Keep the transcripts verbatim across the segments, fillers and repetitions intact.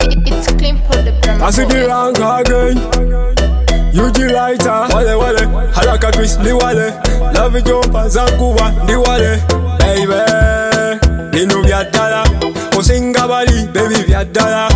It's clean for the brand. I see the rank again. You the lighter. Wale wale, haraka twist ni wale. Love jumpa zankuwa ni wale. Baby, we know vya dala. Osinga bali, baby vya dala.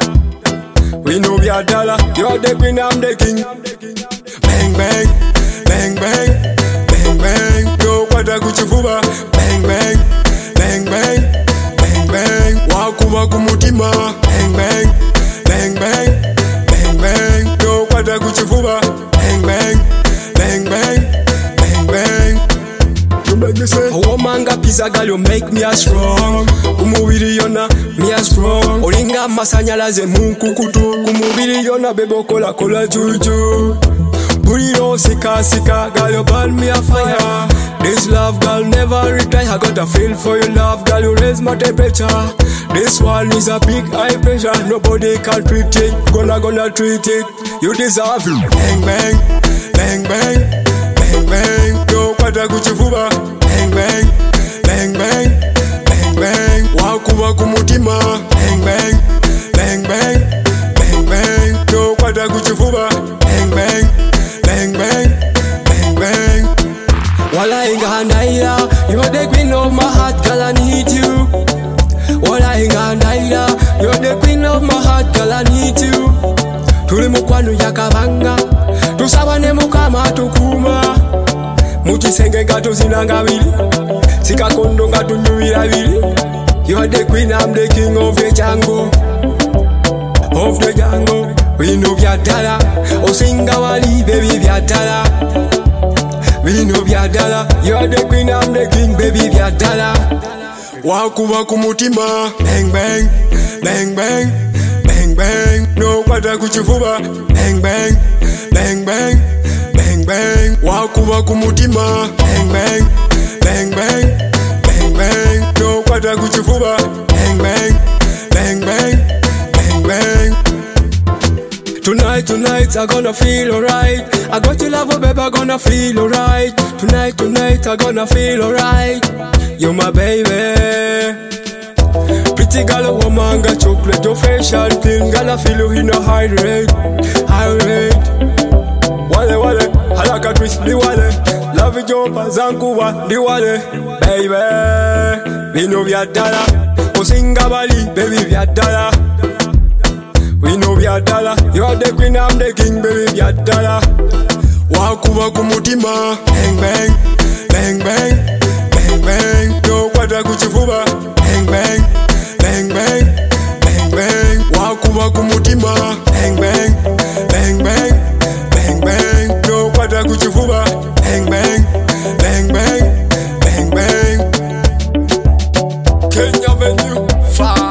We know vya dala. You're the queen, I'm the king. Bang bang, bang bang, bang bang. Yo kwata kuchifuba. Bang bang, bang bang, bang bang. Waku waku mutima. Bang bang, bang bang, bang bang. Yo kwata kuchifuba. Bang bang, bang bang, bang bang. You make me say, oh manga pizza girl, you make me a strong. Kumubiri yona, me a strong. Olinga masanyalaze munkukutu. Kumubiri yona bebo kola kola juju. Buriro sika sika, girl you burn me a fire. This love girl never retire. I got a feel for your love girl, you raise my temperature. This one is a big high pressure. Nobody can treat it, gonna gonna treat it. You deserve it. Bang bang, bang bang, bang bang. Yo kwata kuchifuba. Bang bang, bang bang, bang bang. Waku waku mutima. Bang bang, bang bang, bang bang. Yo kwata kuchifuba. Bang bang. Bang bang, bang bang. Wala inga naira, you're the queen of my heart, girl I need you. Wala inga naira, you're the queen of my heart, girl I need you. Tuli mukwanu yakabanga, tusabane mukama tukuma. Muchisenge nga tuzinanga bili, sikakondo nga tunyuira bili. You're the queen, I'm the king of the jungle, of the jungle. We know vya dala, osinga wali baby vya dala. We know vya dala, you're the queen, I'm the king, baby vya dala. Waku waku mutima, bang bang, bang bang, bang bang. No kwata kuchifuba, bang bang, bang bang, bang bang. Waku waku mutima, bang bang, bang bang, bang bang. No kwata kuchifuba, bang bang, bang bang, bang bang. Tonight, tonight, I gonna feel alright. I got your love, oh baby, I gonna feel alright. Tonight, tonight, I gonna feel alright. You're my baby. Pretty girl, woman, got chocolate, your facial thing. Girl, I feel you in a high rate, high rate. Wale, wale, haraka twist, di wale. Love you, jumpa, zankuwa, di wale. Baby, we know vya dala. Osinga bali, baby, vya dala. We know vya dala, you're the queen, I'm the king, baby vya dala. Waku waku mutima, bang bang, bang bang, bang bang. Yo kwata kuchifuba, bang bang, bang bang, bang bang. Waku waku mutima, bang bang, bang bang, bang bang. Yo kwata kuchifuba, bang bang, bang bang, bang bang. Kenya venue, fire.